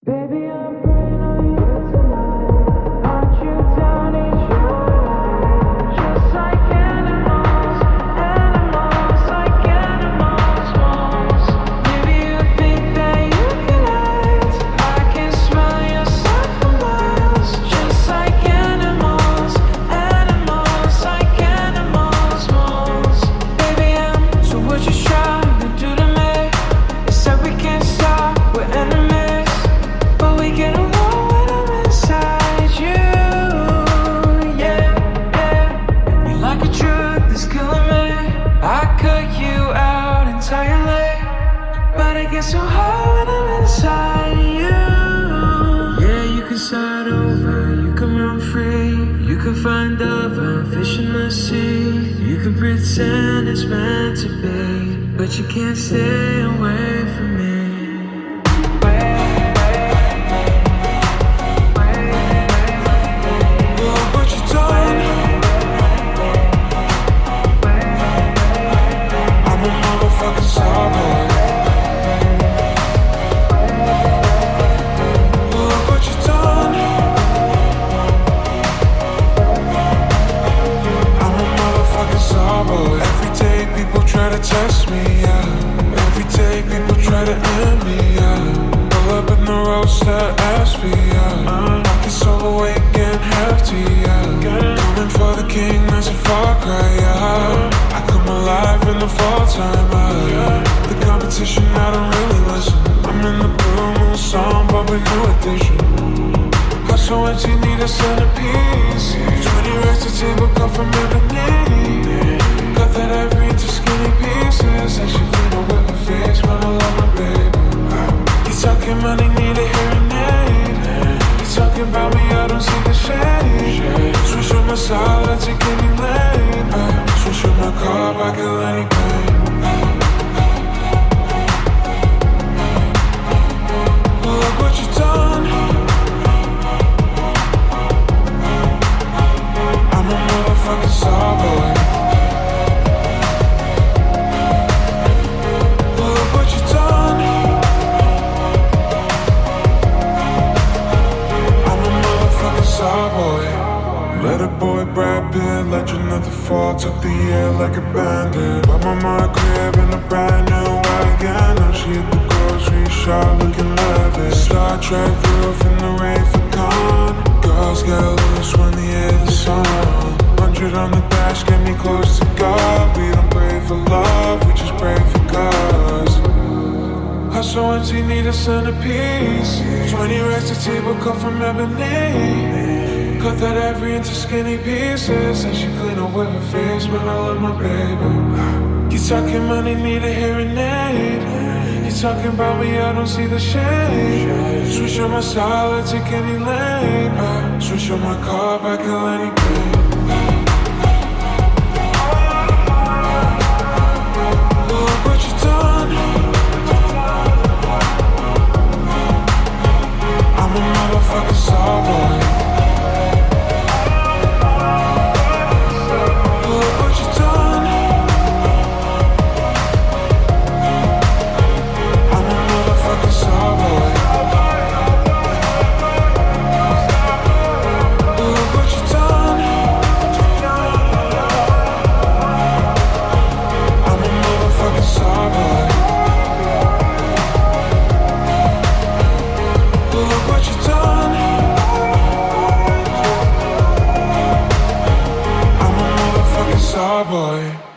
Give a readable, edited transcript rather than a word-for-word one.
Baby, I'm praying on you tonight. Hunt you down each night. Just like animals, animals, like animals, moles. Maybe you think that you can hide. I can smell yourself for miles. Just like animals, animals, like animals, moles. Baby, so what you trying to do to me? You said we can't stop, we're enemies. But we get along when I'm inside you, yeah, yeah. You're like a drug that's killing me. I cut you out entirely, but I get so high when I'm inside you. Yeah, you can start over, you can run free. You can find other fish in the sea. You can pretend it's meant to be, but you can't stay away from me. Test me, yeah. Every day people try to end me, yeah. Pull up in the roadster, ask me, yeah. Pockets overweight, getting hefty, yeah. Coming for the king, that's a far cry, yeah. I come alive in the fall time, yeah. The competition, I don't really listen. I'm in the blue moon song, bumping new edition. Hustle and you need a centerpiece. 20 racks to table, come from ebony. Cut that every into skinny pieces. And she clean up with her face when I love my baby. You talking money, need a hearing aid. You talking about me, I don't see the shade. Switch on my side, take any lane. Switch on my car, I kill any pain. Look what you done. I'm a motherfucking star boy. Let a boy Brad Pitt, legend of the fall, took the air like a bandit. Bought my mama crib in a brand new wagon. Now she hit the grocery shop looking lavish. Star Trek roof in the Wraith of Khan. Girls get loose when the air is on. 100 on the dash, get me close to God. We don't pray for love, we just pray for cause. Hustle and she need a centerpiece. 20 racks to table, cut from ebony. Cut that every into skinny pieces. And she clean up with her face when I love my baby. You talking money, need a hearing aid. You talking about me, I don't see the shade. Switch on my style, I take any lane. Switch on my car, I kill any pain. Look what you done. I'm a motherfucking star boy. Boy.